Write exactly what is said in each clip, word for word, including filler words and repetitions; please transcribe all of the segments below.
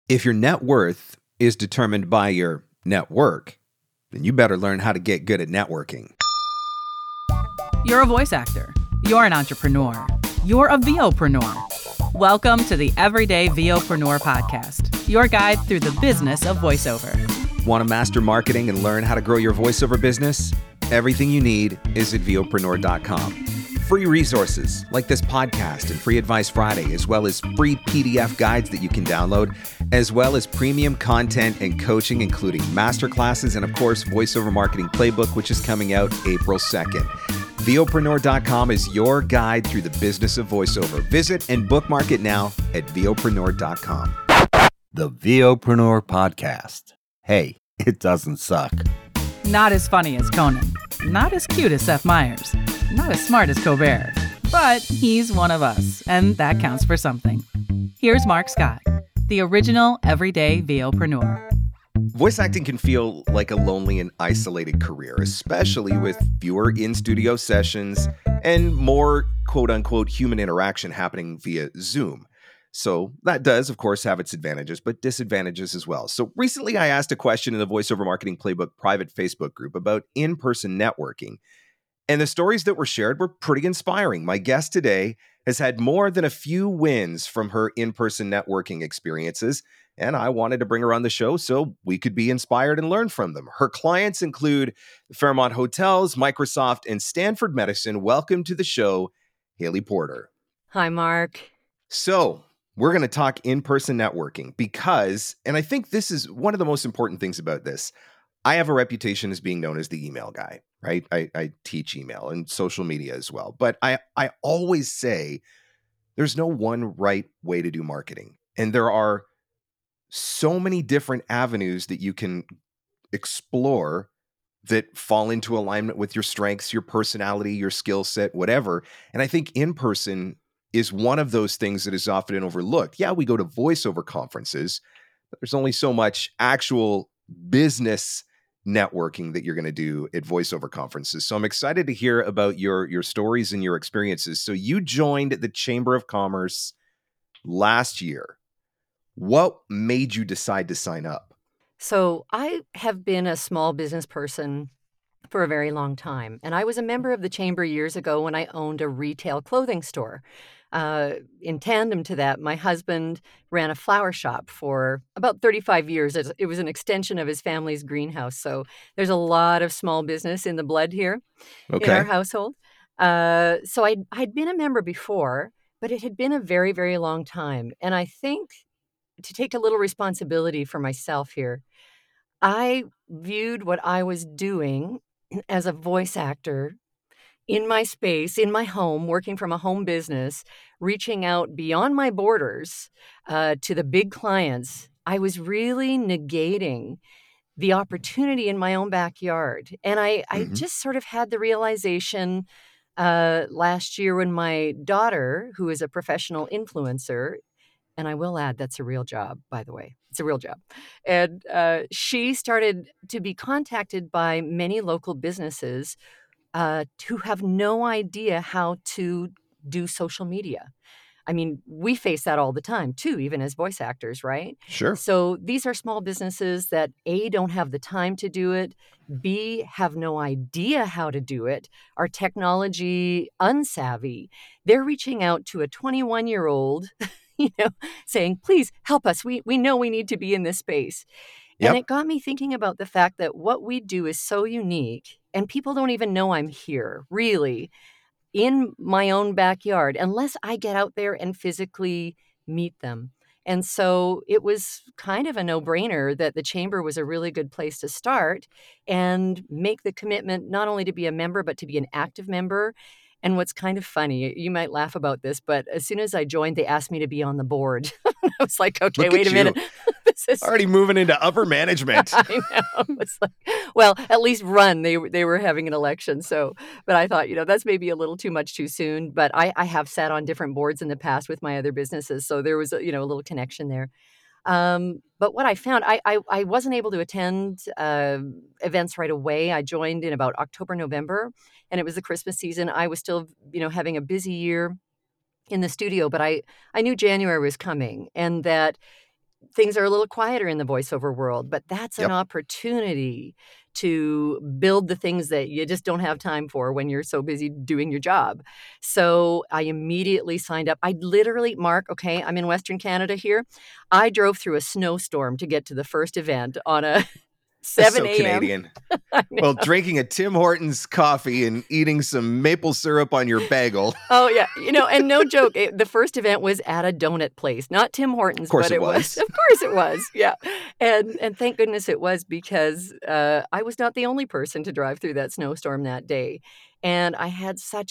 If your net worth is determined by your network, then you better learn how to get good at networking. You're a voice actor. You're an entrepreneur. You're a VOpreneur. Welcome to the Everyday VOpreneur podcast, your guide through the business of voiceover. Want to master marketing and learn how to grow your voiceover business? Everything you need is at VOpreneur dot com. Free resources like this podcast and Free Advice Friday, as well as free P D F guides that you can download, as well as premium content and coaching, including masterclasses and, of course, Voiceover Marketing Playbook, which is coming out April second. VOpreneur dot com is your guide through the business of voiceover. Visit and bookmark it now at VOpreneur dot com. The VOpreneur Podcast. Hey, it doesn't suck. Not as funny as Conan. Not as cute as Seth Meyers. Not as smart as Colbert. But he's one of us, and that counts for something. Here's Mark Scott, the original everyday VOpreneur. Voice acting can feel like a lonely and isolated career, especially with fewer in-studio sessions and more quote-unquote human interaction happening via Zoom. So that does, of course, have its advantages, but disadvantages as well. So recently I asked a question in the Voiceover Marketing Playbook private Facebook group about in-person networking, and the stories that were shared were pretty inspiring. My guest today has had more than a few wins from her in-person networking experiences, and I wanted to bring her on the show so we could be inspired and learn from them. Her clients include Fairmont Hotels, Microsoft, and Stanford Medicine. Welcome to the show, Haley Porter. Hi, Mark. So we're going to talk in-person networking because, and I think this is one of the most important things about this, I have a reputation as being known as the email guy, right? I, I teach email and social media as well. But I, I always say there's no one right way to do marketing. And there are so many different avenues that you can explore that fall into alignment with your strengths, your personality, your skill set, whatever. And I think in-person is one of those things that is often overlooked. Yeah, we go to voiceover conferences, but there's only so much actual business networking that you're going to do at voiceover conferences. So I'm excited to hear about your, your stories and your experiences. So you joined the Chamber of Commerce last year. What made you decide to sign up? So I have been a small business person for a very long time. And I was a member of the Chamber years ago when I owned a retail clothing store. Uh, in tandem to that, my husband ran a flower shop for about thirty-five years. It it was an extension of his family's greenhouse. So there's a lot of small business in the blood here in Okay. our household. Uh, so I'd, I'd been a member before, but it had been a very, very long time. And I think to take a little responsibility for myself here, I viewed what I was doing as a voice actor in my space, in my home, working from a home business, reaching out beyond my borders uh, to the big clients. I was really negating the opportunity in my own backyard. And I, I Mhm. just sort of had the realization uh, last year when my daughter, who is a professional influencer, and I will add, that's a real job, by the way. It's a real job. And uh, she started to be contacted by many local businesses uh, who have no idea how to do social media. I mean, we face that all the time, too, even as voice actors, right? Sure. So these are small businesses that, A, don't have the time to do it, B, have no idea how to do it, are technology unsavvy. They're reaching out to a twenty-one-year-old, you know, saying, please help us. We, we know we need to be in this space. And Yep. it got me thinking about the fact that what we do is so unique, and people don't even know I'm here, really, in my own backyard, unless I get out there and physically meet them. And so it was kind of a no-brainer that the Chamber was a really good place to start and make the commitment not only to be a member, but to be an active member. And what's kind of funny, you might laugh about this, but as soon as I joined, they asked me to be on the board. I was like, okay, Look wait at a minute. you. This is Already moving into upper management. I know. It's like, well, at least run. They were- they were having an election, so. But I thought, you know, that's maybe a little too much too soon. But I, I have sat on different boards in the past with my other businesses, so there was a, you know, a little connection there. Um, but what I found, I I, I wasn't able to attend uh, events right away. I joined in about October, November, and it was the Christmas season. I was still, you know, having a busy year in the studio, but I I knew January was coming, and that things are a little quieter in the voiceover world, but that's an Yep. opportunity to build the things that you just don't have time for when you're so busy doing your job. So I immediately signed up. I literally, Mark, okay, I'm in Western Canada here. I drove through a snowstorm to get to the first event on a That's seven so a.m. Canadian. I know. Well, drinking a Tim Hortons coffee and eating some maple syrup on your bagel. Oh, yeah. You know, and no joke, it, the first event was at a donut place, not Tim Hortons, Of course but it it was. was. Of course it was. Yeah. And and thank goodness it was, because uh, I was not the only person to drive through that snowstorm that day. And I had such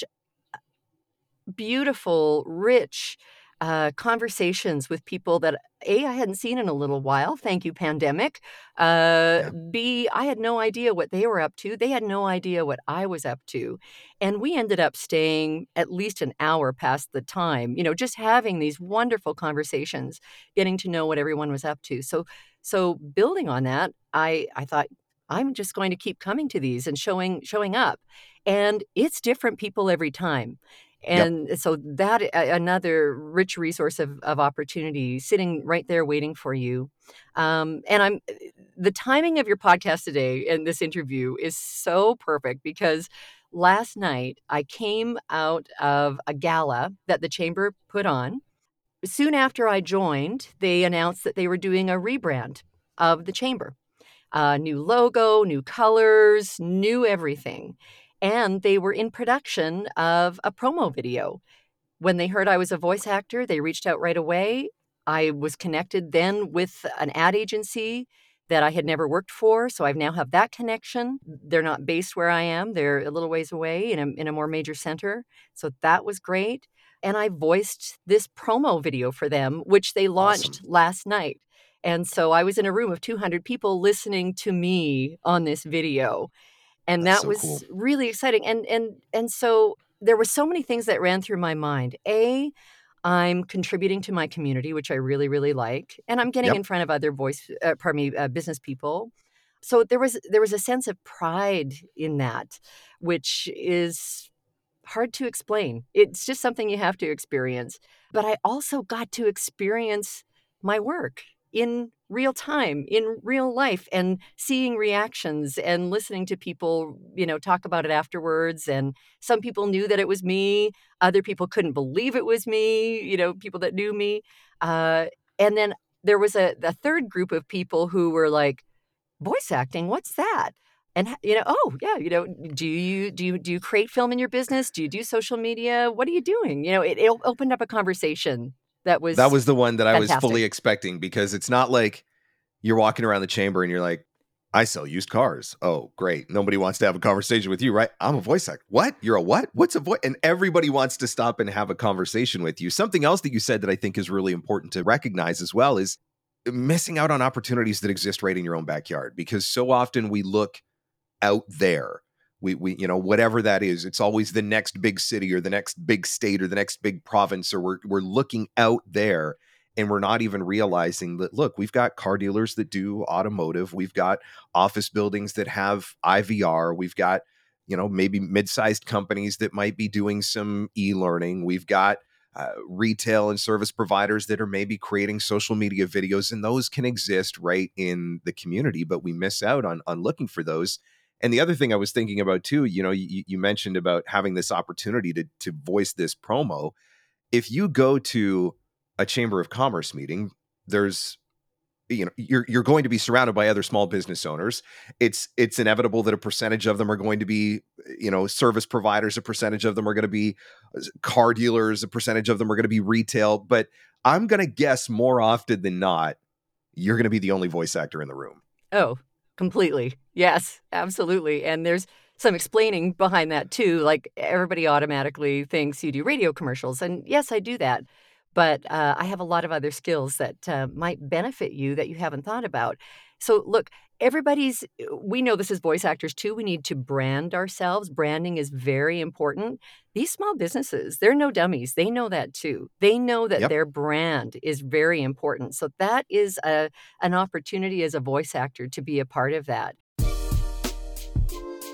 beautiful, rich uh, conversations with people that A, I hadn't seen in a little while. Thank you, pandemic. Uh, Yeah. B, I had no idea what they were up to. They had no idea what I was up to. And we ended up staying at least an hour past the time, you know, just having these wonderful conversations, getting to know what everyone was up to. So, so building on that, I, I thought, I'm just going to keep coming to these and showing showing up. And it's different people every time. Yep. And so that a- another rich resource of, of opportunity sitting right there waiting for you. Um, and I'm the timing of your podcast today and this interview is so perfect, because last night I came out of a gala that the Chamber put on. Soon after I joined, they announced that they were doing a rebrand of the Chamber. Uh, new logo, new colors, new everything. And they were in production of a promo video. When they heard I was a voice actor, they reached out right away. I was connected then with an ad agency that I had never worked for, so I now have that connection. They're not based where I am. They're a little ways away in a, in a more major center. So that was great. And I voiced this promo video for them, which they launched Awesome. last night. And so I was in a room of two hundred people listening to me on this video. And That's that so cool. was really exciting. And and and so there were so many things that ran through my mind. A, I'm contributing to my community, which I really, really like, and I'm getting in Yep. front of other voice, uh, pardon me, uh, business people. So there was there was a sense of pride in that, which is hard to explain. It's just something you have to experience. But I also got to experience my work in real time, in real life, and seeing reactions and listening to people, you know, talk about it afterwards. And some people knew that it was me. Other people couldn't believe it was me, you know, people that knew me. Uh, and then there was a, a third group of people who were like, voice acting, what's that? And, you know, oh, yeah, you know, do you do you do you create film in your business? Do you do social media? What are you doing? You know, it, it opened up a conversation that was That was the one that I was fantastic. fully expecting, because it's not like you're walking around the chamber and you're like, I sell used cars. Oh, great. Nobody wants to have a conversation with you, right? I'm a voice actor. What? You're a what? What's a voice? And everybody wants to stop and have a conversation with you. Something else that you said that I think is really important to recognize as well is missing out on opportunities that exist right in your own backyard, because so often we look out there. We, we, you know, whatever that is, it's always the next big city or the next big state or the next big province, or we're, we're looking out there and we're not even realizing that, look, we've got car dealers that do automotive. We've got office buildings that have I V R. We've got, you know, maybe mid-sized companies that might be doing some e-learning. We've got uh, retail and service providers that are maybe creating social media videos, and those can exist right in the community, but we miss out on, on looking for those. And the other thing I was thinking about too, you know, you, you mentioned about having this opportunity to to voice this promo. If you go to a Chamber of Commerce meeting, there's, you know, you're you're going to be surrounded by other small business owners. It's it's inevitable that a percentage of them are going to be, you know, service providers. A percentage of them are going to be car dealers. A percentage of them are going to be retail. But I'm going to guess more often than not, you're going to be the only voice actor in the room. Oh, completely. Yes, absolutely. And there's some explaining behind that too. Like everybody automatically thinks you do radio commercials. And yes, I do that. But uh, I have a lot of other skills that uh, might benefit you that you haven't thought about. So look, everybody's, we know this as voice actors too. We need to brand ourselves. Branding is very important. These small businesses, they're no dummies. They know that too. They know that Yep. their brand is very important. So that is a, an opportunity as a voice actor to be a part of that.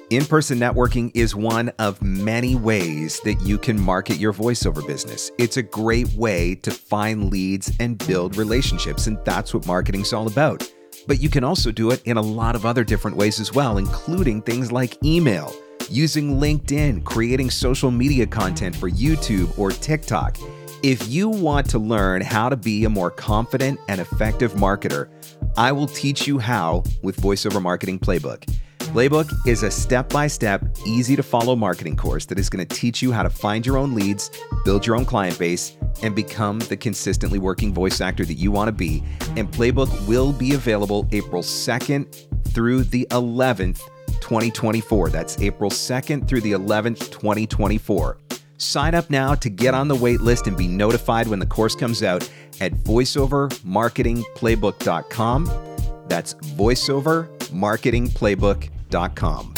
In-person networking is one of many ways that you can market your voiceover business. It's a great way to find leads and build relationships, and that's what marketing's all about. But you can also do it in a lot of other different ways as well, including things like email, using LinkedIn, creating social media content for YouTube or TikTok. If you want to learn how to be a more confident and effective marketer, I will teach you how with VoiceOver Marketing Playbook. Playbook is a step-by-step, easy-to-follow marketing course that is going to teach you how to find your own leads, build your own client base, and become the consistently working voice actor that you want to be. And Playbook will be available April second through the eleventh, twenty twenty-four. That's April second through the eleventh, twenty twenty-four. Sign up now to get on the wait list and be notified when the course comes out at voiceover marketing playbook dot com. That's voiceover marketing playbook dot com.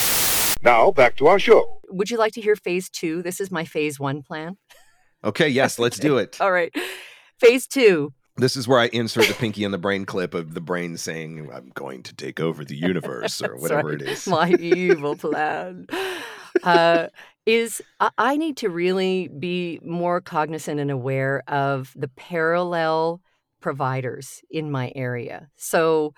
Now, back to our show. Would you like to hear phase two? This is my phase one plan. Okay, yes, let's do it. All right. Phase two. This is where I insert the Pinky and the Brain clip of the brain saying, I'm going to take over the universe, or whatever right. it is. My evil plan. Uh, is I, I need to really be more cognizant and aware of the parallel providers in my area. So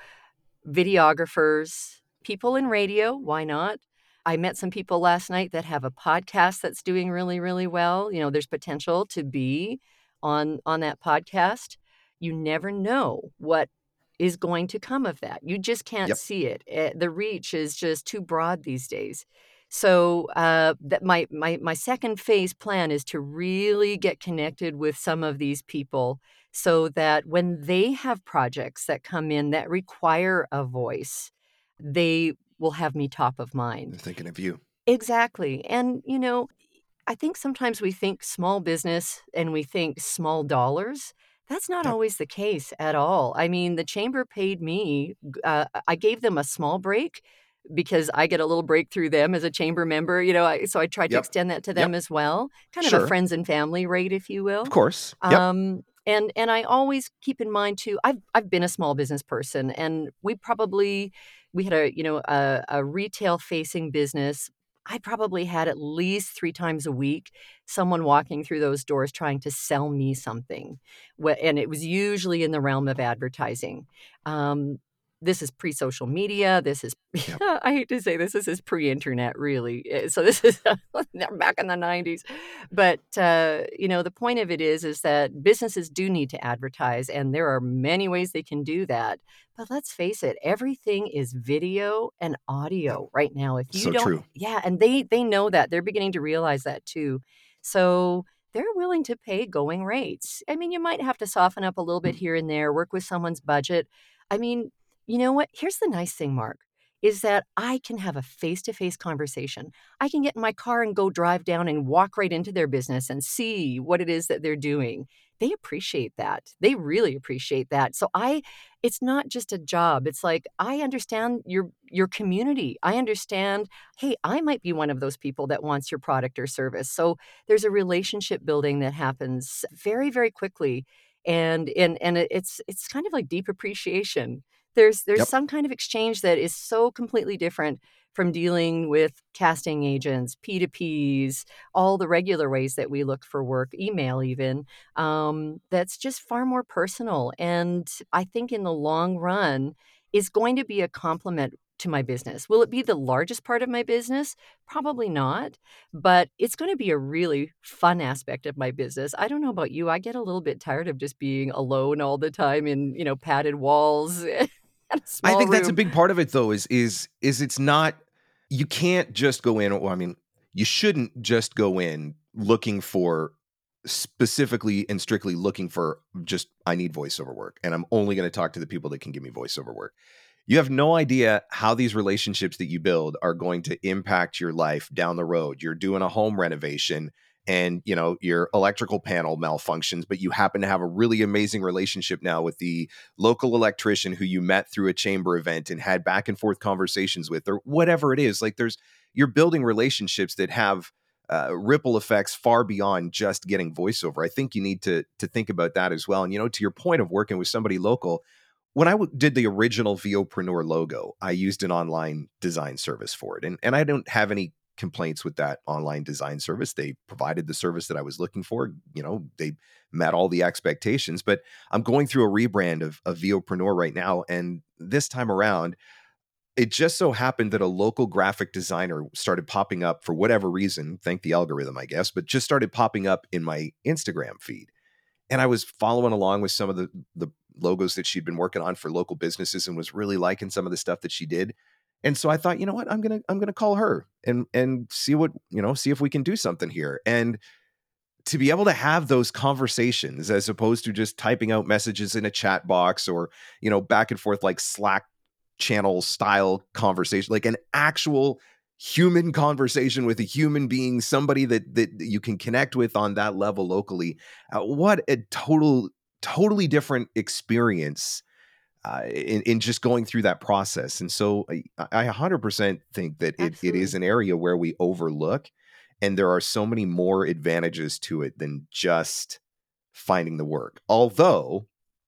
videographers, people in radio, why not? I met some people last night that have a podcast that's doing really, really well. You know, there's potential to be on on that podcast. You never know what is going to come of that. You just can't Yep. see it. Eh, The reach is just too broad these days. So uh, that my my my second phase plan is to really get connected with some of these people so that when they have projects that come in that require a voice, they will have me top of mind. I'm thinking of you. Exactly. And, you know, I think sometimes we think small business and we think small dollars. That's not Yep. always the case at all. I mean, the chamber paid me, uh, I gave them a small break because I get a little break through them as a chamber member, you know, I, so I tried to Yep. extend that to them Yep. as well, kind of a Sure. friends and family rate, if you will. Of course. Yep. Um, and and I always keep in mind too. I've I've been a small business person, and we probably we had a you know a, a retail facing business. I probably had at least three times a week someone walking through those doors trying to sell me something, Wh- and it was usually in the realm of advertising. Um, this is pre-social media. This is Yep. I hate to say this. This is pre-internet, really. Uh, So this is back in the nineties. But uh, you know, the point of it is, is that businesses do need to advertise, and there are many ways they can do that. But let's face it, everything is video and audio right now. If you So don't, true. yeah, and they they know that. They're beginning to realize that too. So they're willing to pay going rates. I mean, you might have to soften up a little bit here and there, work with someone's budget. I mean, you know what? Here's the nice thing, Mark, is that I can have a face-to-face conversation. I can get in my car and go drive down and walk right into their business and see what it is that they're doing. They appreciate that. They really appreciate that. So I it's not just a job. It's like I understand your your community. I understand, hey, I might be one of those people that wants your product or service. So there's a relationship building that happens very, very quickly. And and and it- it's it's kind of like deep appreciation. There's there's Yep. some kind of exchange that is so completely different from dealing with casting agents, P two Ps, all the regular ways that we look for work, email even. Um, that's just far more personal. And I think in the long run is going to be a complement to my business. Will it be the largest part of my business? Probably not, but it's going to be a really fun aspect of my business. I don't know about you. I get a little bit tired of just being alone all the time in, you know, padded walls and a small I think that's a room. big part of it, though, is is is it's not, you can't just go in, well, I mean, you shouldn't just go in looking for, specifically and strictly looking for just, I need voiceover work, and I'm only going to talk to the people that can give me voiceover work. You have no idea how these relationships that you build are going to impact your life down the road. You're doing a home renovation and, you know, your electrical panel malfunctions, but you happen to have a really amazing relationship now with the local electrician who you met through a chamber event and had back and forth conversations with, or whatever it is. Like, there's, you're building relationships that have uh, ripple effects far beyond just getting voiceover. I think you need to to think about that as well. And, you know, to your point of working with somebody local, when I w- did the original VOpreneur logo, I used an online design service for it. And, and I don't have any complaints with that online design service. They provided the service that I was looking for. You know, they met all the expectations, but I'm going through a rebrand of, of VOpreneur right now. And this time around, it just so happened that a local graphic designer started popping up for whatever reason, thank the algorithm, I guess, but just started popping up in my Instagram feed. And I was following along with some of the, the logos that she'd been working on for local businesses and was really liking some of the stuff that she did. And so I thought, you know what, I'm going to, I'm going to call her and, and see what, you know, see if we can do something here. And to be able to have those conversations as opposed to just typing out messages in a chat box or, you know, back and forth, like Slack channel style conversation, like an actual human conversation with a human being, somebody that, that you can connect with on that level locally. Uh, what a total, totally different experience Uh, in, in just going through that process. And so I, I one hundred percent think that it, it is an area where we overlook, and there are so many more advantages to it than just finding the work. Although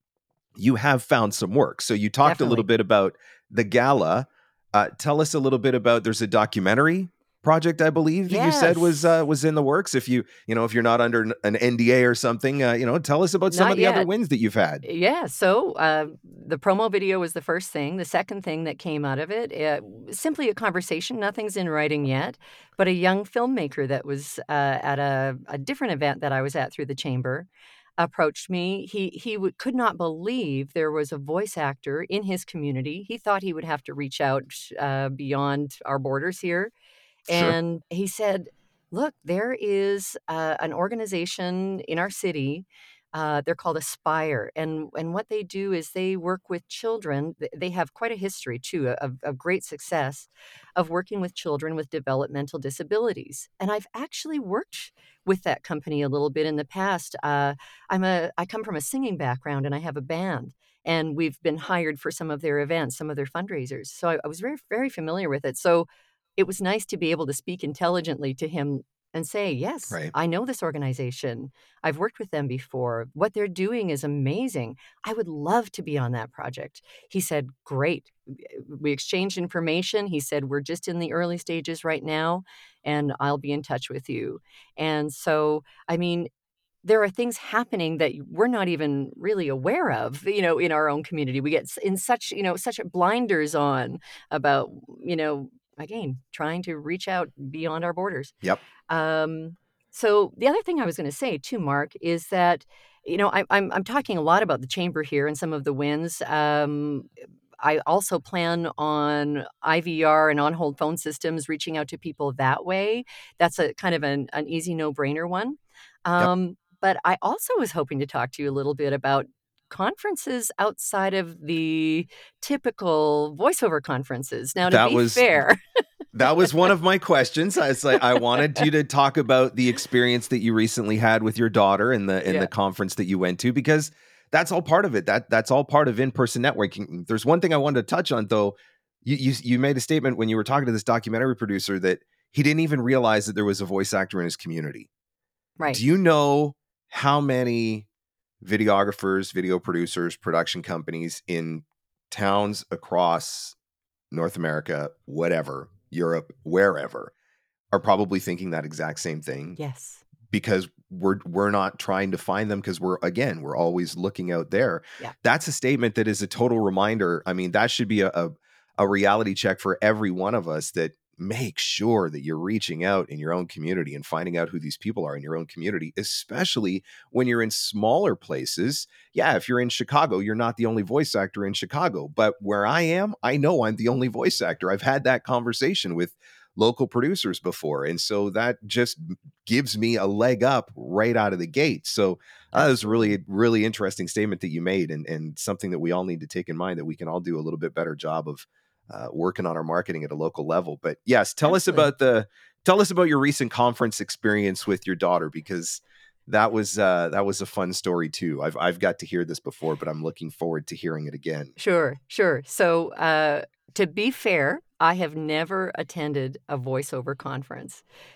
you have found some work. So you talked Definitely. a little bit about the gala. Uh, tell us a little bit about, there's a documentary project, I believe, that you said was Yes. uh, was in the works. If you, you know, if you're not under an- an N D A or something, uh, you know, tell us about some Not of the other yet. wins that you've had. Yeah, so uh, the promo video was the first thing. The second thing that came out of it, uh, simply a conversation. Nothing's in writing yet, but a young filmmaker that was uh, at a, a different event that I was at through the chamber approached me. He he would, could not believe there was a voice actor in his community. He thought he would have to reach out uh, beyond our borders here. Sure. And he said, look, there is uh, an organization in our city. Uh, they're called Aspire. And, and what they do is they work with children. Th- They have quite a history, too, of, of great success of working with children with developmental disabilities. And I've actually worked with that company a little bit in the past. Uh, I'm a, I come from a singing background and I have a band. And we've been hired for some of their events, some of their fundraisers. So I, I was very, very familiar with it. So it was nice to be able to speak intelligently to him and say, yes, Right. I know this organization. I've worked with them before. What they're doing is amazing. I would love to be on that project. He said, great. We exchanged information. He said, we're just in the early stages right now, and I'll be in touch with you. And so, I mean, there are things happening that we're not even really aware of, you know, in our own community. We get s- in such, you know, such blinders on about, you know, again, trying to reach out beyond our borders. Yep. Um, so the other thing I was going to say too, Mark, is that, you know, I, I'm I'm talking a lot about the chamber here and some of the wins. Um, I also plan on I V R and on-hold phone systems, reaching out to people that way. That's a kind of an, an easy no-brainer one. Yep. Um, but I also was hoping to talk to you a little bit about conferences outside of the typical voiceover conferences. Now, to That be was fair, that was one of my questions. I was like, I wanted you to talk about the experience that you recently had with your daughter in the in Yeah. the conference that you went to, because that's all part of it. That that's all part of in-person networking. There's one thing I wanted to touch on though. You you you made a statement when you were talking to this documentary producer that he didn't even realize that there was a voice actor in his community. right. Do you know how many videographers, video producers, production companies in towns across North America, whatever, Europe, wherever, are probably thinking that exact same thing, Yes. because we're we're not trying to find them, because we're, again, we're always looking out there. Yeah. That's a statement that is a total reminder. I mean, that should be a, a a reality check for every one of us, that make sure that you're reaching out in your own community and finding out who these people are in your own community, especially when you're in smaller places. Yeah, if you're in Chicago, you're not the only voice actor in Chicago. But where I am, I know I'm the only voice actor. I've had that conversation with local producers before. And so that just gives me a leg up right out of the gate. So uh, that was a really, really interesting statement that you made, and, and something that we all need to take in mind, that we can all do a little bit better job of uh, working on our marketing at a local level. But yes, tell Absolutely. us about the, tell us about your recent conference experience with your daughter, because that was, uh, that was a fun story too. I've, I've got to hear this before, but I'm looking forward to hearing it again. Sure, sure. So, uh, to be fair, I have never attended a voiceover conference.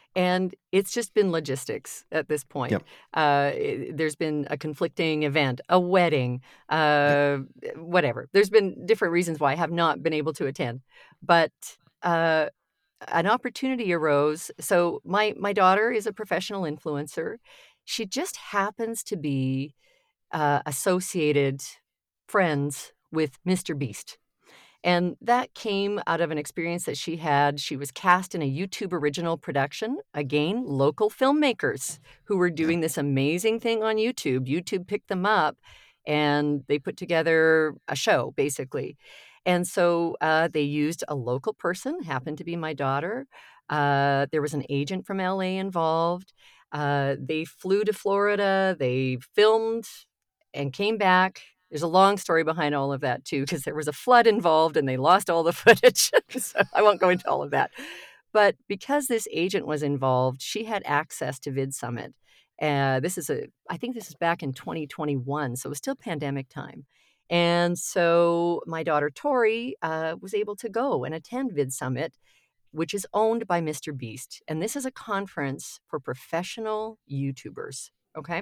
And it's just been logistics at this point. Yep. Uh, it- there's been a conflicting event, a wedding, Yep. uh, whatever. There's been different reasons why I have not been able to attend. But uh, an opportunity arose. So my my daughter is a professional influencer. She just happens to be uh, associated friends with Mister Beast. And that came out of an experience that she had. She was cast in a YouTube original production. Again, local filmmakers who were Yep. doing this amazing thing on YouTube. YouTube picked them up and they put together a show, basically. And so uh, they used a local person, happened to be my daughter. Uh, there was an agent from L A involved. Uh, they flew to Florida. They filmed and came back. There's a long story behind all of that, too, because there was a flood involved and they lost all the footage. So I won't go into all of that. But because this agent was involved, she had access to VidSummit. Uh, this is a, I think this is back in twenty twenty-one, so it was still pandemic time. And so my daughter Tori uh, was able to go and attend VidSummit, which is owned by Mister Beast. And this is a conference for professional YouTubers. Okay.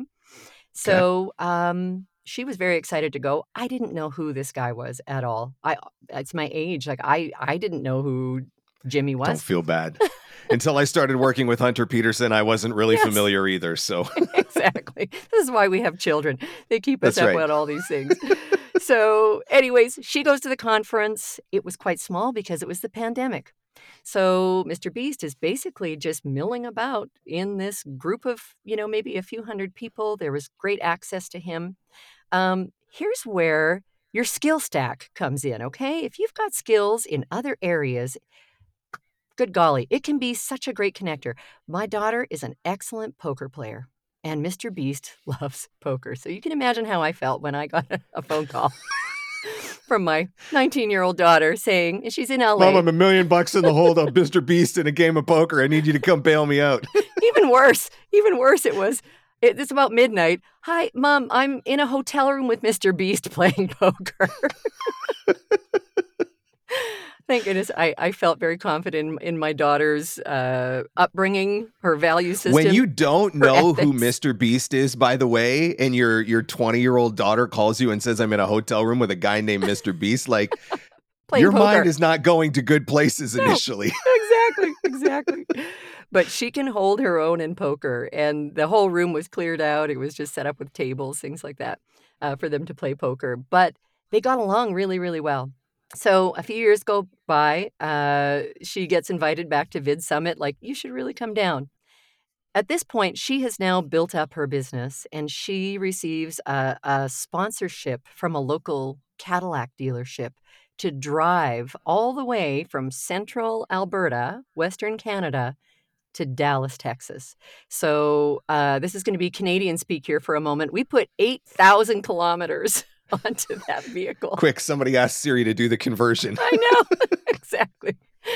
So um, she was very excited to go. I didn't know who this guy was at all. I it's my age. Like I I didn't know who Jimmy Don't was. feel bad. Until I started working with Hunter Peterson, I wasn't really Yes. familiar either. So Exactly. This is why we have children. They keep us That's up right. on all these things. So, anyways, she goes to the conference. It was quite small because it was the pandemic. So Mister Beast is basically just milling about in this group of, you know, maybe a few hundred people. There was great access to him. Um, here's where your skill stack comes in, okay? If you've got skills in other areas, good golly, it can be such a great connector. My daughter is an excellent poker player, and Mister Beast loves poker. So you can imagine how I felt when I got a, a phone call from my nineteen-year-old daughter saying, and she's in L A. Mom, I'm a million bucks in the hold on Mister Beast in a game of poker. I need you to come bail me out. Even worse, even worse it was. It, it's about midnight. Hi, Mom, I'm in a hotel room with Mister Beast playing poker. Thank goodness I, I felt very confident in, in my daughter's uh, upbringing, her value system. When you don't her know who ethics. Mister Beast is, by the way, and your your twenty-year-old daughter calls you and says, I'm in a hotel room with a guy named Mister Beast, like Playing your poker. mind is not going to good places No. initially. Exactly, exactly. But she can hold her own in poker, and the whole room was cleared out. It was just set up with tables, things like that, uh, for them to play poker. But they got along really, really well. So a few years go by. Uh, she gets invited back to VidSummit. Like, you should really come down. At this point, she has now built up her business, and she receives a, a sponsorship from a local Cadillac dealership to drive all the way from central Alberta, Western Canada, to Dallas, Texas. So uh, this is going to be Canadian speak here for a moment. We put eight thousand kilometers onto that vehicle. Quick, somebody asked Siri to do the conversion. I know. Exactly.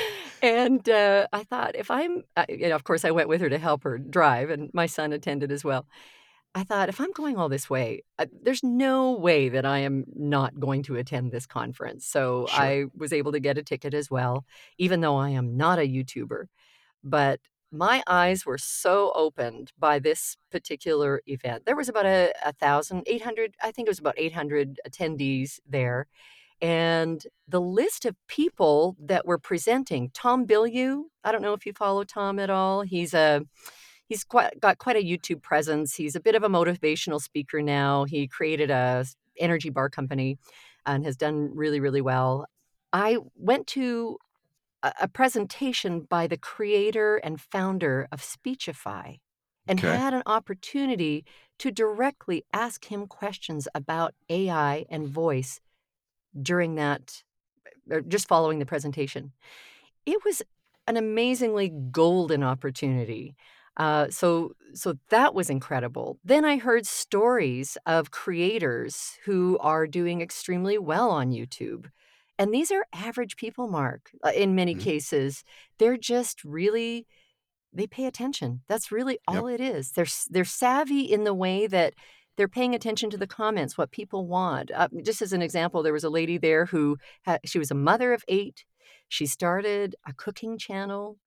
And uh, I thought if I'm, uh, you know, of course, I went with her to help her drive, and my son attended as well. I thought, if I'm going all this way, uh, there's no way that I am not going to attend this conference. So Sure. I was able to get a ticket as well, even though I am not a YouTuber. But my eyes were so opened by this particular event. There was about a, a thousand, eight hundred, I think it was about eight hundred attendees there. And the list of people that were presenting, Tom Bilyeu, I don't know if you follow Tom at all. He's a he's quite got quite a YouTube presence. He's a bit of a motivational speaker now. He created a energy bar company and has done really, really well. I went to a, a presentation by the creator and founder of Speechify and Okay. had an opportunity to directly ask him questions about A I and voice during that, or just following the presentation. It was an amazingly golden opportunity. Uh, so, so that was incredible. Then I heard stories of creators who are doing extremely well on YouTube. And these are average people, Mark. Uh, in many Mhm. cases, they're just really, they pay attention. That's really Yep. all it is. They're s- they're savvy in the way that they're paying attention to the comments, what people want. Uh, just as an example, there was a lady there who had, she was a mother of eight. She started a cooking channel,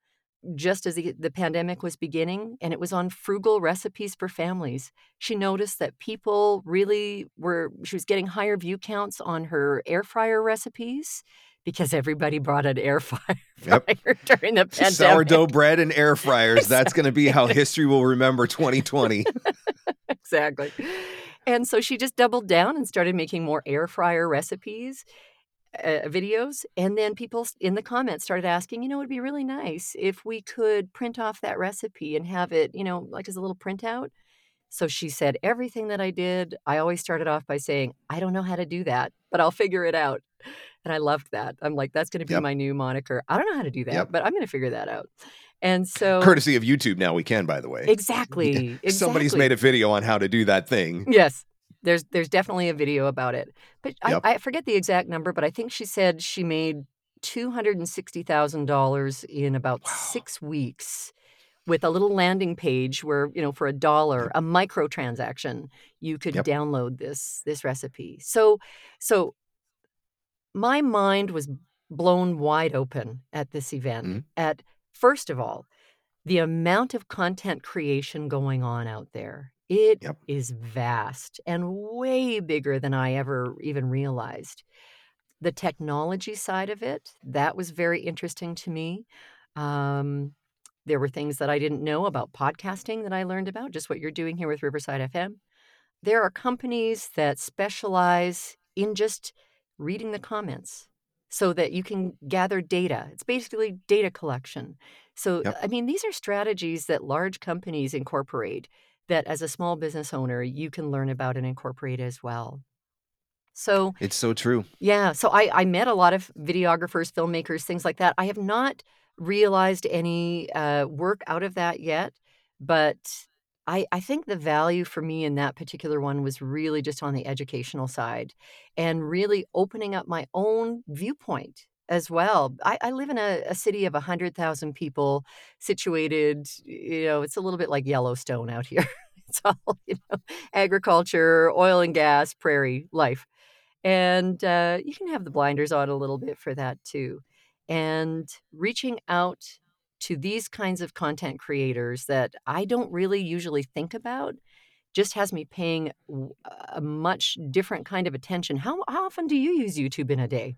just as the, the pandemic was beginning, and it was on frugal recipes for families. She noticed that people really were, she was getting higher view counts on her air fryer recipes because everybody brought an air fryer Yep. during the pandemic. Sourdough bread and air fryers. That's going to be how history will remember twenty twenty. Exactly. And so she just doubled down and started making more air fryer recipes, uh, videos. And then people in the comments started asking, you know, it'd be really nice if we could print off that recipe and have it, you know, like as a little printout. So she said, everything that I did, I always started off by saying, I don't know how to do that, but I'll figure it out. And I loved that. I'm like, that's going to be Yep. my new moniker. I don't know how to do that, Yep. but I'm going to figure that out. And so, Courtesy of YouTube now, we can, by the way. exactly, exactly. Somebody's made a video on how to do that thing. Yes, there's there's definitely a video about it. But Yep. I, I forget the exact number, but I think she said she made two hundred sixty thousand dollars in about Wow. six weeks with a little landing page where, you know, for a dollar, Yep. a micro transaction, you could Yep. download this this recipe. So so my mind was blown wide open at this event. Mhm. At first of all, the amount of content creation going on out there. It Yep. is vast and way bigger than I ever even realized. The technology side of it, that was very interesting to me. Um, there were things that I didn't know about podcasting that I learned about, just what you're doing here with Riverside F M. There are companies that specialize in just reading the comments so that you can gather data. It's basically data collection. So, Yep. I mean, these are strategies that large companies incorporate that as a small business owner, you can learn about and incorporate as well. So, It's so true. yeah, so I, I met a lot of videographers, filmmakers, things like that. I have not realized any uh, work out of that yet, but I, I think the value for me in that particular one was really just on the educational side and really opening up my own viewpoint as well. I, I live in a, a city of one hundred thousand people situated, you know, it's a little bit like Yellowstone out here. It's all, you know, agriculture, oil and gas, prairie life. And uh, you can have the blinders on a little bit for that too. And reaching out to these kinds of content creators that I don't really usually think about just has me paying w- a much different kind of attention. How, how often do you use YouTube in a day?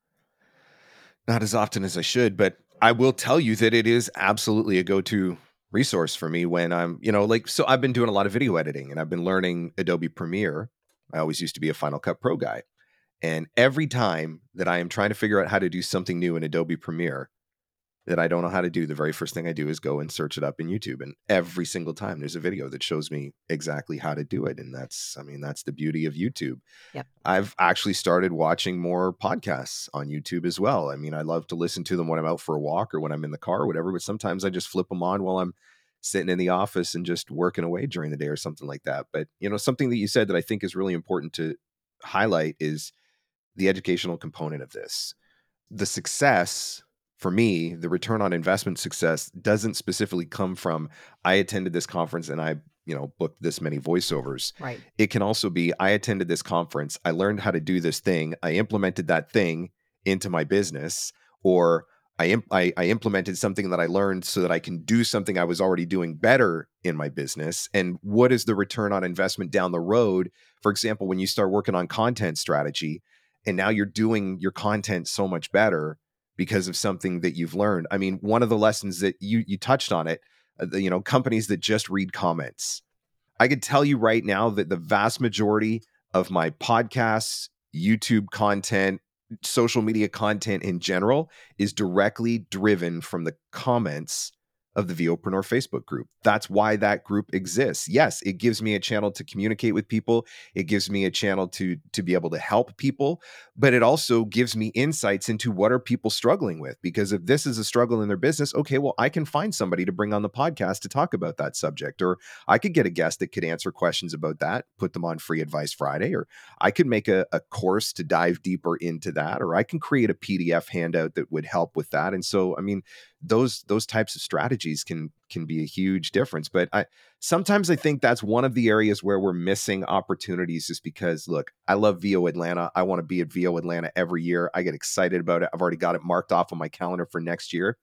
Not as often as I should, but I will tell you that it is absolutely a go-to resource for me when I'm, you know, like, so I've been doing a lot of video editing and I've been learning Adobe Premiere. I always used to be a Final Cut Pro guy. And every time that I am trying to figure out how to do something new in Adobe Premiere that I don't know how to do, the very first thing I do is go and search it up in YouTube. And every single time there's a video that shows me exactly how to do it. And that's, I mean, that's the beauty of YouTube. Yep. I've actually started watching more podcasts on YouTube as well. I mean, I love to listen to them when I'm out for a walk or when I'm in the car or whatever, but sometimes I just flip them on while I'm sitting in the office and just working away during the day or something like that. But, you know, something that you said that I think is really important to highlight is the educational component of this. The success for me, the return on investment success doesn't specifically come from I attended this conference and I, you know, booked this many voiceovers. Right. It can also be I attended this conference, I learned how to do this thing, I implemented that thing into my business, or I, imp- I, I implemented something that I learned so that I can do something I was already doing better in my business. And what is the return on investment down the road? For example, when you start working on content strategy and now you're doing your content so much better because of something that you've learned. I mean, one of the lessons that you you touched on it, uh, the, you know, companies that just read comments. I could tell you right now that the vast majority of my podcasts, YouTube content, social media content in general is directly driven from the comments of the VOpreneur Facebook group. That's why that group exists. Yes, it gives me a channel to communicate with people. It gives me a channel to, to be able to help people, but it also gives me insights into what are people struggling with. Because if this is a struggle in their business, okay, well, I can find somebody to bring on the podcast to talk about that subject, or I could get a guest that could answer questions about that, put them on Free Advice Friday, or I could make a, a course to dive deeper into that, or I can create a P D F handout that would help with that. And so, I mean, those those types of strategies can can be a huge difference. But I sometimes I think that's one of the areas where we're missing opportunities, just because, look, I love V O Atlanta. I want to be at V O Atlanta every year. I get excited about it. I've already got it marked off on my calendar for next year.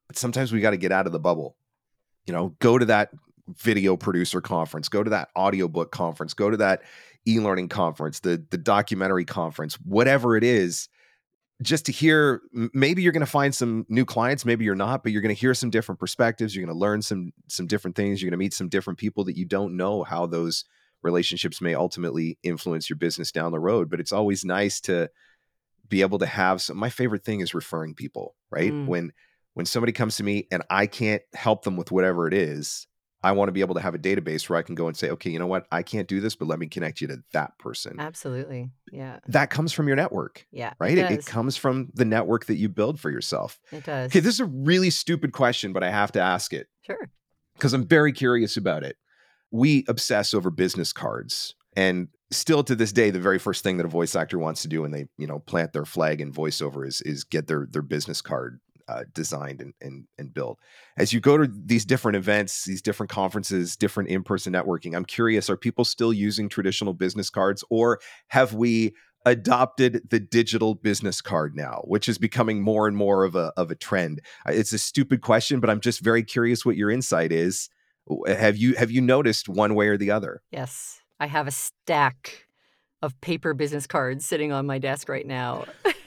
But sometimes we got to get out of the bubble. You know, go to that video producer conference, go to that audiobook conference, go to that e-learning conference, the the documentary conference, whatever it is, just to hear. Maybe you're going to find some new clients, maybe you're not, but you're going to hear some different perspectives. You're going to learn some some different things. You're going to meet some different people that you don't know how those relationships may ultimately influence your business down the road. But it's always nice to be able to have some. My favorite thing is referring people, right? Mm. When when somebody comes to me and I can't help them with whatever it is, I want to be able to have a database where I can go and say, okay, you know what? I can't do this, but let me connect you to that person. Absolutely. Yeah. That comes from your network, Yeah. right? It It, it does. comes from the network that you build for yourself. It does. Okay, this is a really stupid question, but I have to ask it Sure. because I'm very curious about it. We obsess over business cards, and still to this day, the very first thing that a voice actor wants to do when they, you know, plant their flag in voiceover is is get their their business card uh, designed and, and and built. As you go to these different events, these different conferences, different in-person networking, I'm curious: are people still using traditional business cards, or have we adopted the digital business card now, which is becoming more and more of a of a trend? Uh, It's a stupid question, but I'm just very curious what your insight is. Have you have you noticed one way or the other? Yes. I have a stack of paper business cards sitting on my desk right now.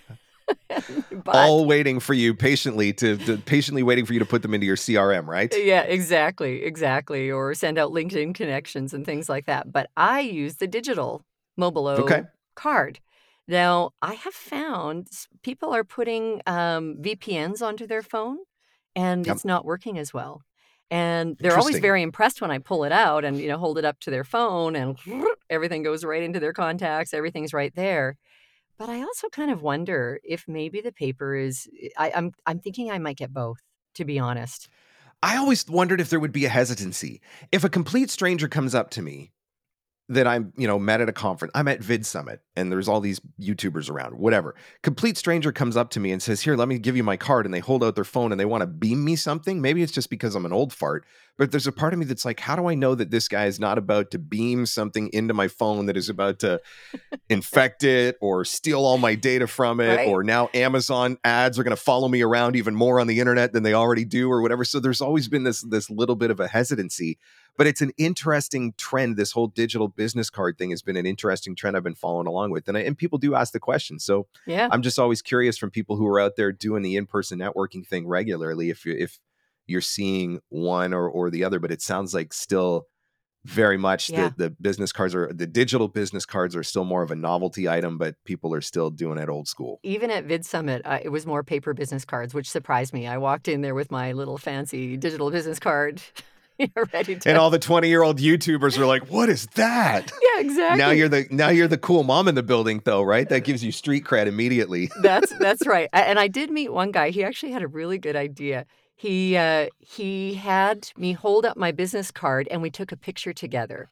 But All waiting for you patiently to, to patiently waiting for you to put them into your C R M, right? yeah, exactly, exactly. Or send out LinkedIn connections and things like that. But I use the digital Okay. Mobilo card. Now, I have found s- people are putting um, V P Ns onto their phone and Yep. it's not working as well. And they're always Interesting. very impressed when I pull it out and, you know, hold it up to their phone and everything goes right into their contacts. Everything's right there. But I also kind of wonder if maybe the paper is I, I'm I'm thinking I might get both, to be honest. I always wondered if there would be a hesitancy. If a complete stranger comes up to me that I'm, you know, met at a conference. I'm at Vid Summit and there's all these YouTubers around, whatever. Complete stranger comes up to me and says, "Here, let me give you my card." And they hold out their phone and they want to beam me something. Maybe it's just because I'm an old fart, but there's a part of me that's like, how do I know that this guy is not about to beam something into my phone that is about to infect it or steal all my data from it, Right. or now Amazon ads are going to follow me around even more on the internet than they already do, or whatever. So there's always been this this little bit of a hesitancy, but it's an interesting trend. This whole digital business card thing has been an interesting trend I've been following along with, and I, and people do ask the question. So Yeah. I'm just always curious from people who are out there doing the in-person networking thing regularly if you if you're seeing one or or the other. But it sounds like still very much Yeah. the the business cards are the digital business cards are still more of a novelty item, but people are still doing it old school. Even at Vid Summit, uh, it was more paper business cards, which surprised me. I walked in there with my little fancy digital business card, you know, ready And to. all the twenty year old YouTubers are like, "What is that?" Yeah, exactly. Now you're the now you're the cool mom in the building, though, right? That gives you street cred immediately. That's that's right. A- And I did meet one guy. He actually had a really good idea. He uh, he had me hold up my business card, and we took a picture together.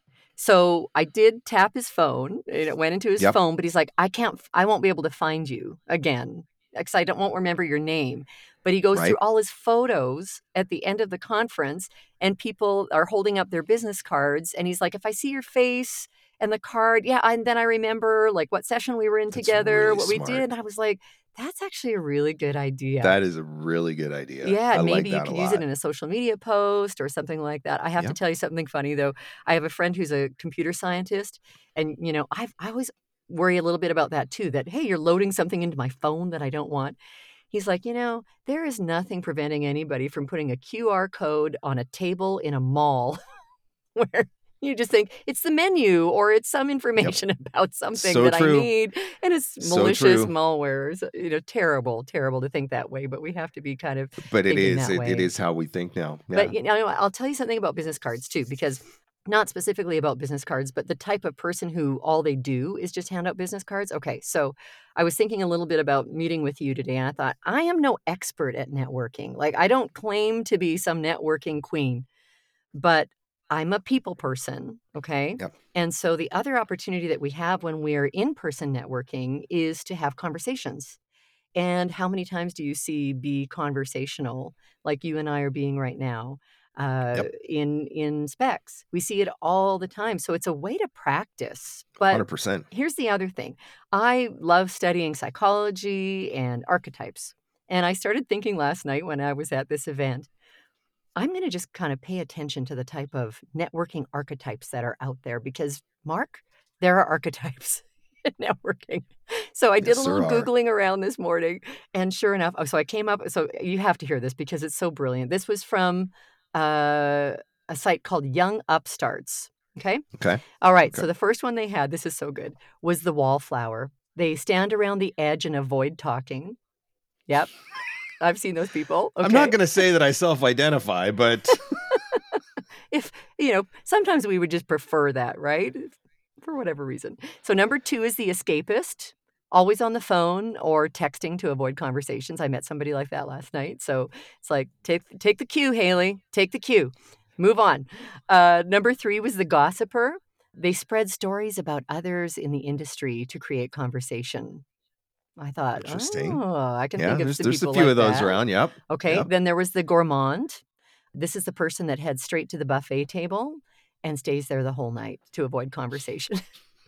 So I did tap his phone, and it went into his Yep. phone. But he's like, I can't, f- I won't be able to find you again because I don't won't remember your name. But he goes Right. through all his photos at the end of the conference, and people are holding up their business cards, and he's like, if I see your face and the card, yeah, and then I remember like what session we were in That's together, really what we smart. did. And I was like, that's actually a really good idea. That is a really good idea. Yeah, I and like maybe you that a could use it lot. in a social media post or something like that. I have to Yep. tell you something funny though. I have a friend who's a computer scientist, and you know, I've I always worry a little bit about that too. That hey, you're loading something into my phone that I don't want. He's like, you know, there is nothing preventing anybody from putting a Q R code on a table in a mall where you just think it's the menu or it's some Yep. information about something So that I true. need, and it's So malicious true. malware. So, you know, terrible, terrible to think that way, but we have to be kind of But it thinking is that it, it way. is how we think now. But Yeah. you know, I'll tell you something about business cards too, because not specifically about business cards, but the type of person who all they do is just hand out business cards. Okay, so I was thinking a little bit about meeting with you today, and I thought, I am no expert at networking. Like, I don't claim to be some networking queen, but I'm a people person, okay? Yep. And so the other opportunity that we have when we're in person networking is to have conversations. And how many times do you see be conversational like you and I are being right now uh, Yep. in in specs? We see it all the time. So it's a way to practice. one But hundred percent. here's the other thing. I love studying psychology and archetypes. And I started thinking last night when I was at this event, I'm going to just kind of pay attention to the type of networking archetypes that are out there because, Mark, there are archetypes in networking. So I did Yes, a little there are. Googling around this morning, and sure enough, oh, so I came up. So you have to hear this because it's so brilliant. This was from uh, a site called Young Upstarts. Okay. Okay. All right. Okay. So the first one they had, this is so good, was the wallflower. They stand around the edge and avoid talking. Yep. I've seen those people. Okay. I'm not going to say that I self-identify, but if, you know, sometimes we would just prefer that, right? For whatever reason. So number two is the escapist, always on the phone or texting to avoid conversations. I met somebody like that last night. So it's like, take, take the cue, Haley, take the cue, move on. Uh, number three was the gossiper. They spread stories about others in the industry to create conversation. I thought, Interesting. oh, I can yeah, think of there's, some there's a people few like of those that. around. Yep. Okay. Yep. Then there was the gourmand. This is the person that heads straight to the buffet table and stays there the whole night to avoid conversation.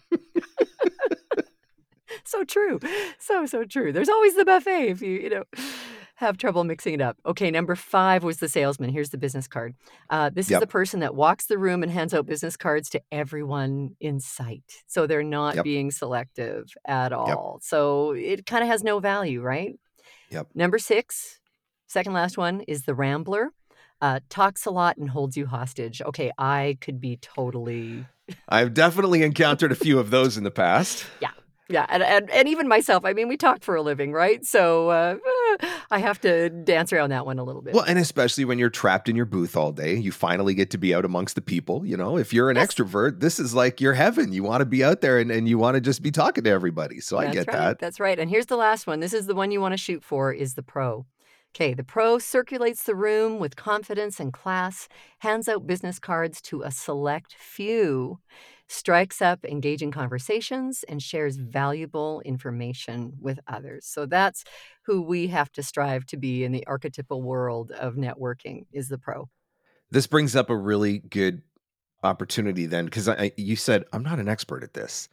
So true. So, so true. There's always the buffet if you, you know, have trouble mixing it up. Okay, number five was the salesman. Here's the business card. Uh, this Yep. is the person that walks the room and hands out business cards to everyone in sight. So they're not Yep. being selective at all. So it kind of has no value, right? Yep. Number six, second last one, is the rambler. Uh, talks a lot and holds you hostage. Okay, I could be totally... I've definitely encountered a few of those in the past. Yeah. Yeah, and, and and even myself. I mean, we talk for a living, right? So uh, I have to dance around that one a little bit. Well, and especially when you're trapped in your booth all day, you finally get to be out amongst the people. You know, if you're an Yes. extrovert, this is like your heaven. You want to be out there and, and you want to just be talking to everybody. So I That's get right. that. That's right. And here's the last one. This is the one you want to shoot for, is the pro. Okay, the pro circulates the room with confidence and class, hands out business cards to a select few, strikes up engaging conversations, and shares valuable information with others. So that's who we have to strive to be in the archetypal world of networking, is the pro. This brings up a really good opportunity then, because I, I- you said, I'm not an expert at this.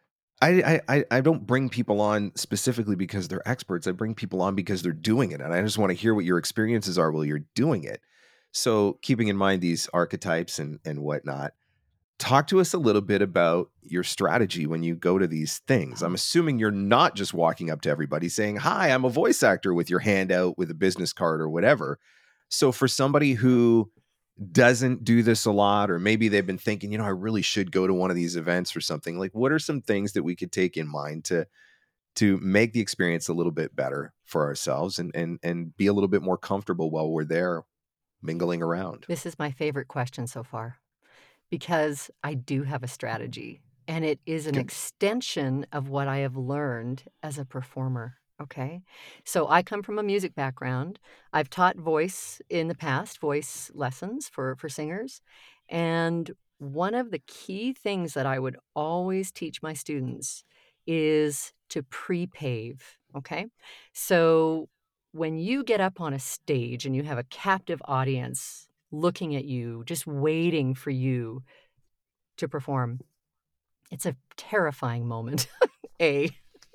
I, I I don't bring people on specifically because they're experts. I bring people on because they're doing it. And I just want to hear what your experiences are while you're doing it. So keeping in mind these archetypes and, and whatnot, talk to us a little bit about your strategy when you go to these things. I'm assuming you're not just walking up to everybody saying, hi, I'm a voice actor, with your hand out with a business card or whatever. So for somebody who doesn't do this a lot, or maybe they've been thinking, you know, I really should go to one of these events or something, like what are some things that we could take in mind to to make the experience a little bit better for ourselves and and and be a little bit more comfortable while we're there mingling around? This is my favorite question so far, because I do have a strategy, and it is an Good. extension of what I have learned as a performer. Okay. So I come from a music background. I've taught voice in the past, voice lessons for, for singers. And one of the key things that I would always teach my students is to pre-pave. Okay. So when you get up on a stage and you have a captive audience looking at you, just waiting for you to perform, it's a terrifying moment. A.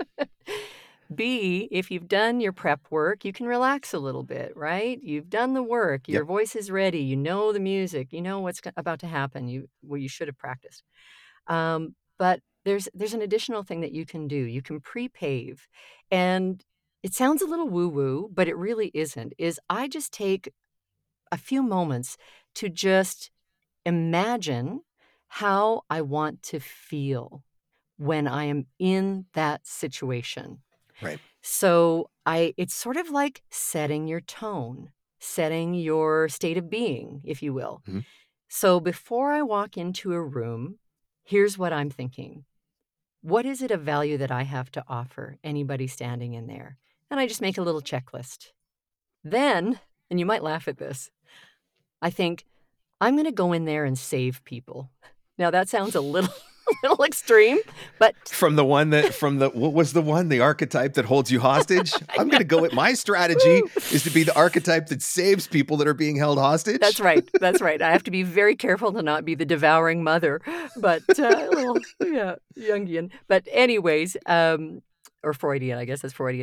B, if you've done your prep work, you can relax a little bit, right? You've done the work. Your Yep. voice is ready. You know the music. You know what's go- about to happen. You well, you should have practiced. Um, but there's there's an additional thing that you can do. You can pre-pave, and it sounds a little woo-woo, but it really isn't. Is I just take a few moments to just imagine how I want to feel when I am in that situation. Right. So I it's sort of like setting your tone, setting your state of being, if you will. Mhm. So before I walk into a room, here's what I'm thinking. What is it of value that I have to offer anybody standing in there? And I just make a little checklist. Then, and you might laugh at this, I think, I'm going to go in there and save people. Now that sounds a little a little extreme, but From the one that, from the, what was the one, the archetype that holds you hostage? I'm going to go with my strategy Woo. is to be the archetype that saves people that are being held hostage. That's right. That's right. I have to be very careful to not be the devouring mother, but uh, a little, yeah, Jungian. But anyways, um, or Freudian, I guess that's Freudian.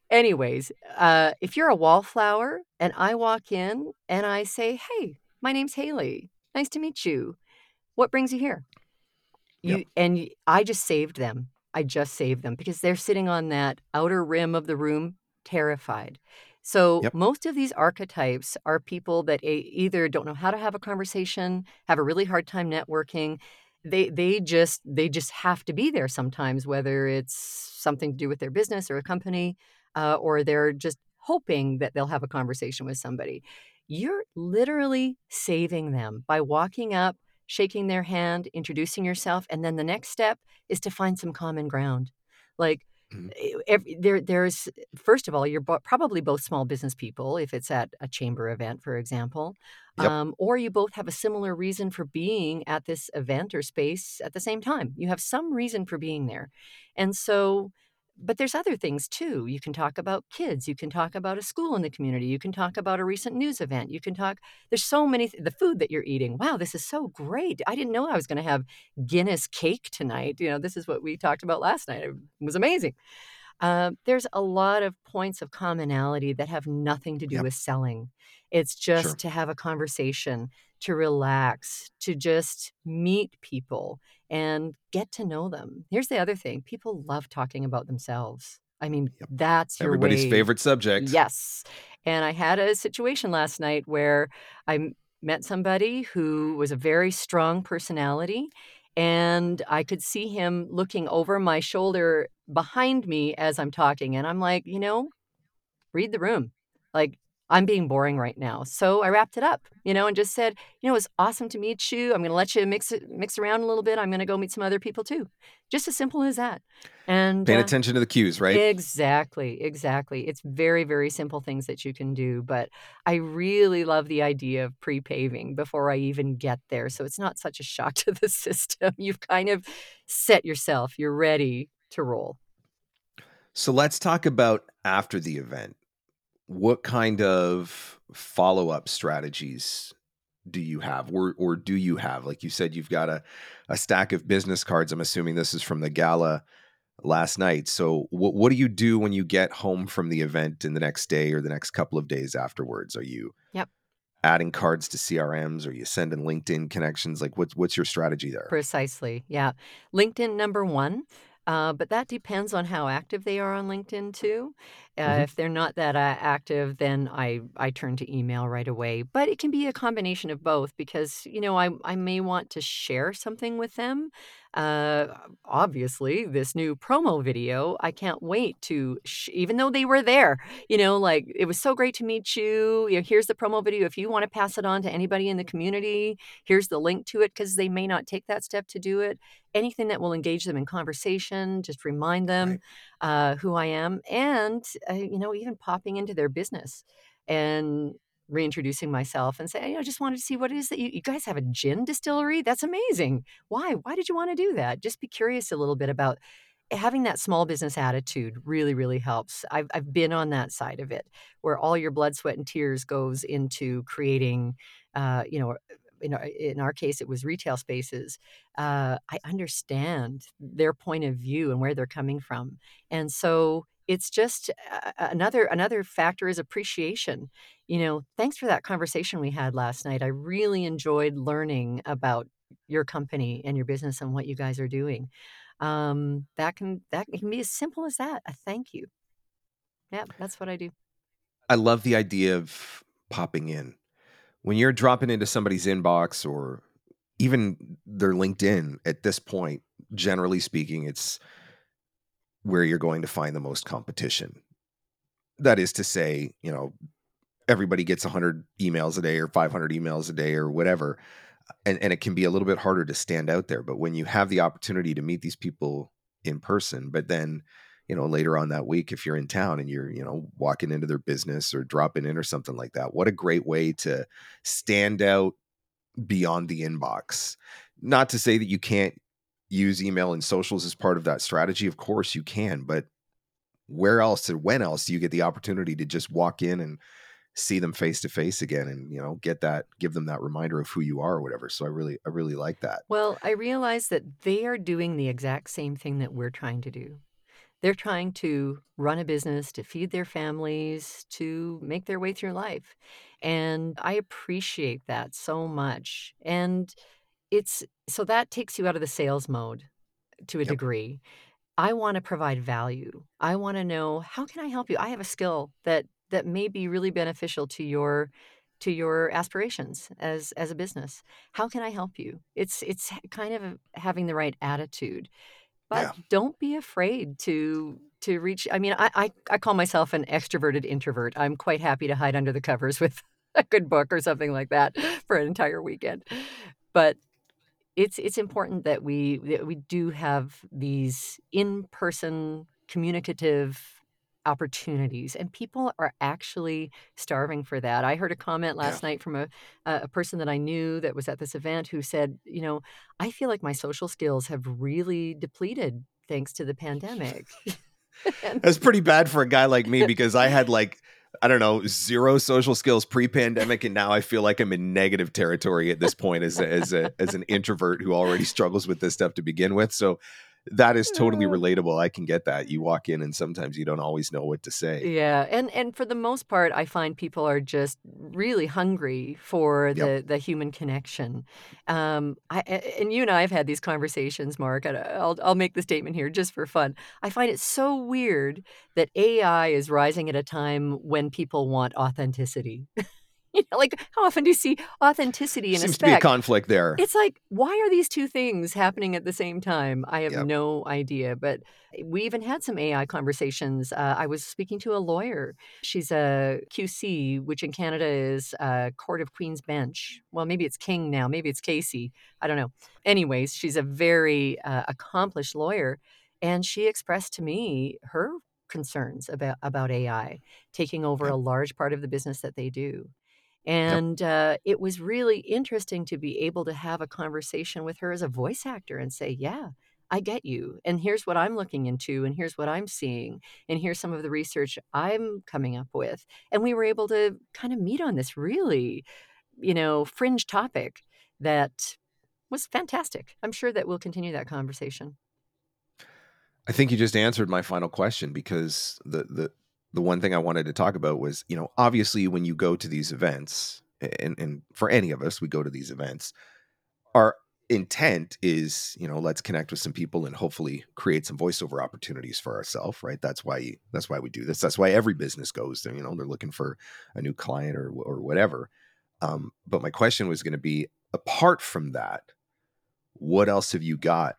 Anyways, uh, if you're a wallflower and I walk in and I say, "Hey, my name's Haley. Nice to meet you. What brings you here?" Yep. You and y- I just saved them. I just saved them because they're sitting on that outer rim of the room, terrified. So Yep. most of these archetypes are people that e- either don't know how to have a conversation, have a really hard time networking. They they just they just have to be there sometimes, whether it's something to do with their business or a company, uh, or they're just hoping that they'll have a conversation with somebody. You're literally saving them by walking up, shaking their hand, introducing yourself, and then the next step is to find some common ground. Like, Mhm. eh, ev there there's first of all, you're bo probably both small business people if it's at a chamber event, for example, Yep. um, or you both have a similar reason for being at this event or space at the same time. You have some reason for being there. And so but there's other things too. You can talk about kids, you can talk about a school in the community, you can talk about a recent news event, you can talk there's so many th the food that you're eating. Wow, this is so great. I didn't know I was gonna have Guinness cake tonight. You know, this is what we talked about last night. It was amazing. Uh, there's a lot of points of commonality that have nothing to do Yep. with selling. It's Sure. just to have a conversation, to relax, to just meet people and get to know them. Here's the other thing. People love talking about themselves. I mean, Yep. that's your Everybody's way. favorite subject. Yes. And I had a situation last night where I m- met somebody who was a very strong personality, and I could see him looking over my shoulder behind me as I'm talking. And I'm like, you know, read the room. Like, I'm being boring right now. So I wrapped it up, you know, and just said, you know, it's awesome to meet you. I'm going to let you mix it, mix around a little bit. I'm going to go meet some other people too. Just as simple as that. And Paying uh, attention to the cues, right? exactly, exactly. It's very, very simple things that you can do, but I really love the idea of pre-paving before I even get there, so it's not such a shock to the system. You've kind of set yourself, you're ready to roll. So let's talk about after the event. What kind of follow-up strategies do you have, or or do you have? Like you said, you've got a a stack of business cards. I'm assuming this is from the gala last night. So what what do you do when you get home from the event in the next day or the next couple of days afterwards? Are you Yep. adding cards to C R Ms? Are you sending LinkedIn connections? Like what's what's your strategy there? Precisely, yeah. LinkedIn, number one, uh, but that depends on how active they are on LinkedIn too. Uh, Mhm. if they're not that, uh, active, then I I turn to email right away, but it can be a combination of both because, you know, I I may want to share something with them. Uh, obviously, this new promo video, I can't wait to sh even though they were there, you know, like, "It was so great to meet you, you know, here's the promo video if you wanna pass it on to anybody in the community, here's the link to it because they may not take that step to do it. Anything that will engage them in conversation, just remind them Right. uh, who I am, and uh, you know, even popping into their business and reintroducing myself and say, "Hey, I just wanted to see what it is that you, you guys have a gin distillery. That's amazing. Why? Why did you want to do that? Just be curious a little bit about having that small business attitude really, really helps. I've I've been on that side of it, where all your blood, sweat, and tears goes into creating, uh, you know, in our in our case, it was retail spaces. Uh, I understand their point of view and where they're coming from, and so it's just uh, another another factor is appreciation. You know, thanks for that conversation we had last night. I really enjoyed learning about your company and your business and what you guys are doing. Um, that can that can be as simple as that, a thank you. Yeah, that's what I do. I love the idea of popping in. When you're dropping into somebody's inbox or even their LinkedIn at this point, generally speaking, it's where you're going to find the most competition. That is to say, you know, everybody gets one hundred emails a day or five hundred emails a day or whatever. And, and it can be a little bit harder to stand out there. But when you have the opportunity to meet these people in person, but then, you know, later on that week, if you're in town and you're, you know, walking into their business or dropping in or something like that, what a great way to stand out beyond the inbox. Not to say that you can't use email and socials as part of that strategy. Of course you can, but where else and when else do you get the opportunity to just walk in and see them face to face again and, you know, get that, give them that reminder of who you are or whatever. So I really, I really like that. Well, I realize that they are doing the exact same thing that we're trying to do. They're trying to run a business, to feed their families, to make their way through life. And I appreciate that so much. And it's so that takes you out of the sales mode to a Yep. degree. I want to provide value. I want to know, how can I help you? I have a skill that that may be really beneficial to your to your aspirations as as a business. How can I help you? It's it's kind of having the right attitude. But Yeah. don't be afraid to to reach. I mean, I, I I call myself an extroverted introvert. I'm quite happy to hide under the covers with a good book or something like that for an entire weekend. But it's it's important that we that we do have these in-person communicative opportunities, and people are actually starving for that. I heard a comment Yeah. last night from a a a person that I knew that was at this event who said, you know, "I feel like my social skills have really depleted thanks to the pandemic." And That's pretty bad for a guy like me because I had like, I don't know, zero social skills pre-pandemic, and now I feel like I'm in negative territory at this point as a, as a as an introvert who already struggles with this stuff to begin with. So that is totally relatable. I can get that. You walk in and sometimes you don't always know what to say. Yeah, and and for the most part, I find people are just really hungry for Yep. the the human connection. Um, I a- and you and I have had these conversations, Mark. And I'll I'll make the statement here just for fun. I find it so weird that A I is rising at a time when people want authenticity. You know, like, how often do you see authenticity in a Seems to be a spec? conflict there. It's like, why are these two things happening at the same time? I have Yep. no idea, but we even had some A I conversations. Uh, I was speaking to a lawyer. She's a Q C, which in Canada is uh, Court of Queen's Bench. Well, maybe it's King now. Maybe it's Casey. I don't know. Anyways, she's a very uh, accomplished lawyer, and she expressed to me her concerns about about A I taking over a Yep. large part of the business that they do. Yep. And, uh, it was really interesting to be able to have a conversation with her as a voice actor and say, "Yeah, I get you, and here's what I'm looking into, and here's what I'm seeing, and here's some of the research I'm coming up with." And we were able to kind of meet on this really, you know, fringe topic that was fantastic. I'm sure that we'll continue that conversation. I think you just answered my final question because the the the one thing I wanted to talk about was, you know, obviously when you go to these events, and and for any of us, we go to these events, our intent is, you know, let's connect with some people and hopefully create some voiceover opportunities for ourselves, right? That's why you, that's why we do this. That's why every business goes there. You know, they're looking for a new client or or whatever. Um, but my question was going to be, apart from that, what else have you got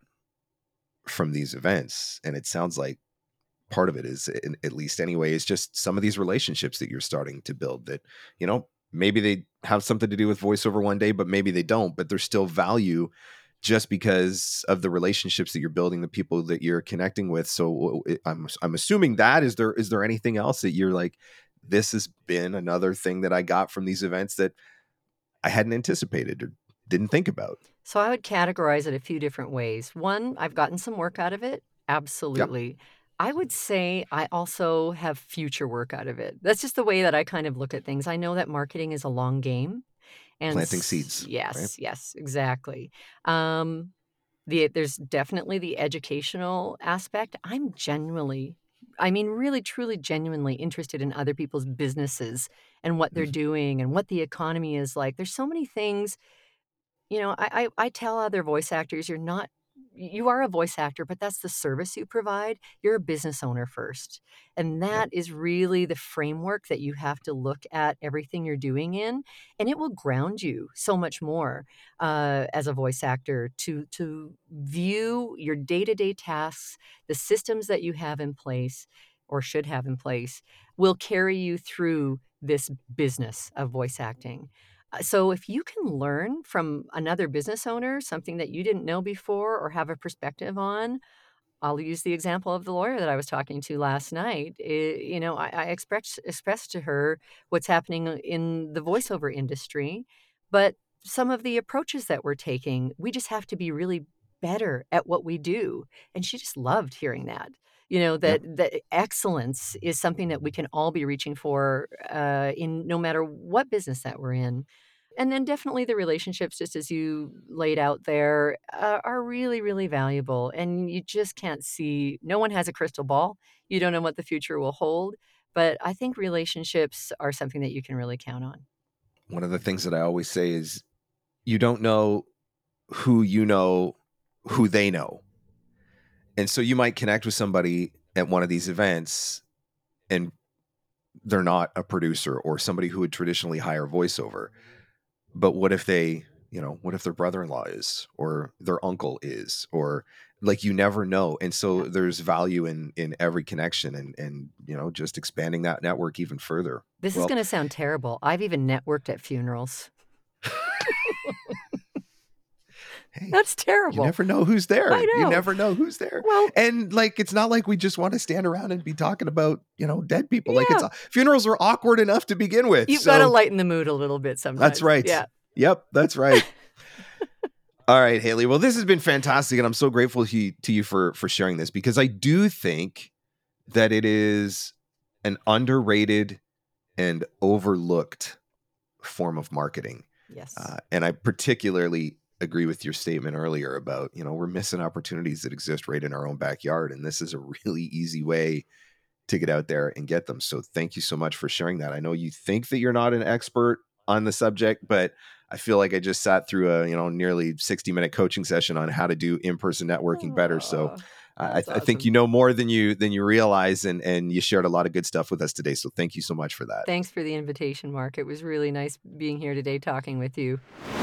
from these events? And it sounds like part of it is, in, at least anyway, is just some of these relationships that you're starting to build that, you know, maybe they have something to do with voiceover one day, but maybe they don't, but there's still value just because of the relationships that you're building, the people that you're connecting with. So it- I'm, I'm assuming that is there, is there anything else that you're like, this has been another thing that I got from these events that I hadn't anticipated or didn't think about? So I would categorize it a few different ways. One, I've gotten some work out of it. Yep. Absolutely. I would say I also have future work out of it. That's just the way that I kind of look at things. I know that marketing is a long game. And Planting s- seeds, right? yes, yes, exactly. Um, the there's definitely the educational aspect. I'm genuinely, I mean, really, truly, genuinely interested in other people's businesses and what they're Mhm. doing and what the economy is like. There's so many things, you know, I I I tell other voice actors, you're not you are a voice actor, but that's the service you provide. You're a business owner first. And Yep. that is really the framework that you have to look at everything you're doing in, and it will ground you so much more uh, as a voice actor to to view your day-to-day tasks, the systems that you have in place or should have in place will carry you through this business of voice acting. Uh, So if you can learn from another business owner something that you didn't know before or have a perspective on, I'll use the example of the lawyer that I was talking to last night. I- you know, I, I expressed expressed to her what's happening in the voiceover industry, but some of the approaches that we're taking, we just have to be really better at what we do. And she just loved hearing that. You know, Yep. that that excellence is something that we can all be reaching for uh, in no matter what business that we're in. and then definitely the relationships, just as you laid out there, uh, are really, really valuable. And you just can't see, no one has a crystal ball. You don't know what the future will hold. But I think relationships are something that you can really count on. One of the things that I always say is you don't know who you know, who they know. And so you might connect with somebody at one of these events and they're not a producer or somebody who would traditionally hire voiceover. But what if they, you know, what if their brother-in-law is, or their uncle is, or like, you never know. And so there's value in, in every connection and, and, you know, just expanding that network even further. This Well, is going to sound terrible. I've even networked at funerals. hey, That's you terrible. never know who's there. I You know. never know who's there. Well, And like, it's not like we just want to stand around and be talking about, you know, dead people. Like, Yeah. it's funerals are awkward enough to begin with. you've So got to lighten the mood a little bit sometimes. that's right. Yeah. Yep, that's right. All right, Haley. Well, this has been fantastic, and I'm so grateful to you, to you for for sharing this, because I do think that it is an underrated and overlooked form of marketing. Yes. Uh, and I particularly agree with your statement earlier about, you know, we're missing opportunities that exist right in our own backyard. And this is a really easy way to get out there and get them. So thank you so much for sharing that. I know you think that you're not an expert on the subject, but I feel like I just sat through a, you know, nearly sixty minute coaching session on how to do in-person networking better. So Aw, I, that's I think awesome. you know more than you than you realize, and and you shared a lot of good stuff with us today. So thank you so much for that. Thanks for the invitation, Mark. It was really nice being here today talking with you.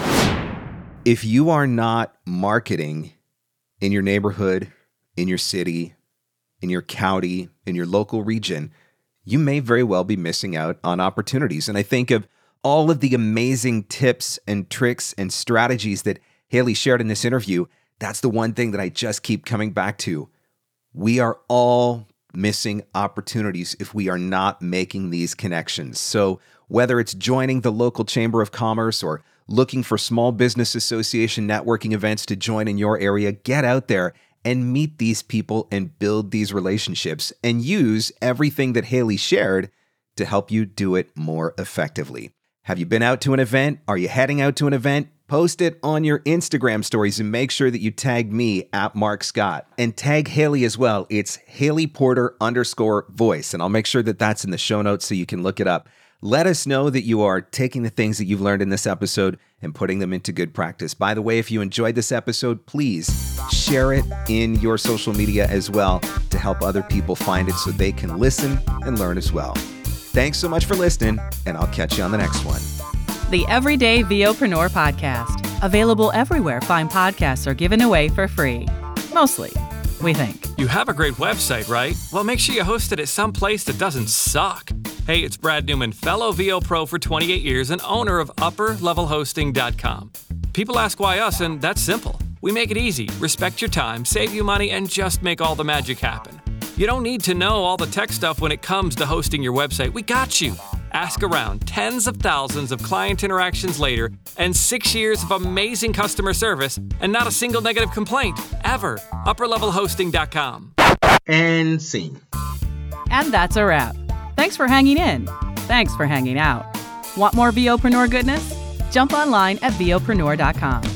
If you are not marketing in your neighborhood, in your city, in your county, in your local region, you may very well be missing out on opportunities. And I think of all of the amazing tips and tricks and strategies that Haley shared in this interview. That's the one thing that I just keep coming back to. We are all missing opportunities if we are not making these connections. So whether it's joining the local chamber of commerce or looking for small business association networking events to join in your area, get out there and meet these people and build these relationships and use everything that Haley shared to help you do it more effectively. Have you been out to an event? Are you heading out to an event? Post it on your Instagram stories and make sure that you tag me at Mark Scott and tag Haley as well. It's Haley Porter underscore voice. And I'll make sure that that's in the show notes so you can look it up. Let us know that you are taking the things that you've learned in this episode and putting them into good practice. By the way, if you enjoyed this episode, please share it in your social media as well to help other people find it so they can listen and learn as well. Thanks so much for listening, and I'll catch you on the next one. The Everyday VOpreneur Podcast. Available everywhere fine podcasts are given away for free. Mostly, we think. You have a great website, right? Well, make sure you host it at some place that doesn't suck. Hey, it's Brad Newman, fellow V O Pro for twenty-eight years and owner of upper level hosting dot com. People ask why us, and that's simple. We make it easy, respect your time, save you money, and just make all the magic happen. You don't need to know all the tech stuff when it comes to hosting your website. We got you. Ask around. Tens of thousands of client interactions later, and six years of amazing customer service, and not a single negative complaint, ever. upper level hosting dot com. And scene. And that's a wrap. Thanks for hanging in. Thanks for hanging out. Want more VOpreneur goodness? Jump online at VOpreneur dot com.